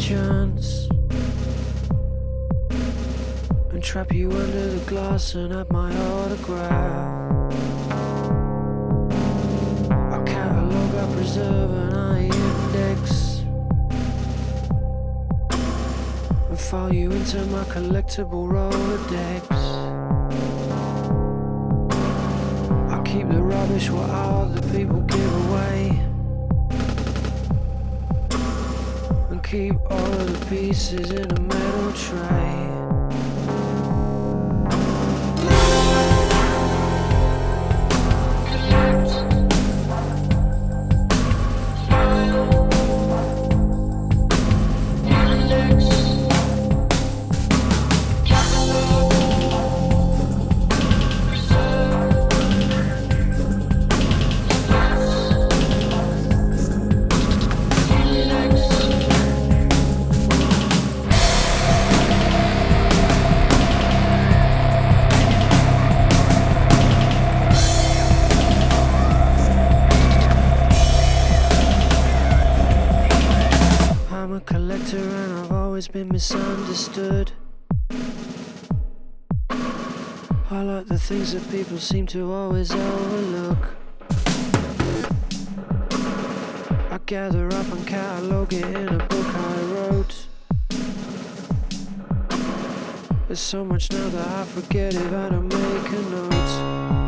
chance and trap you under the glass and have my autograph. I catalog, I preserve and I index and file you into my collectible Rolodex. I keep the rubbish what other people give away and keep all of the pieces in a metal tray. I'm a collector and I've always been misunderstood. I like the things that people seem to always overlook. I gather up and catalogue it in a book I wrote. There's so much now that I forget if I don't make a note.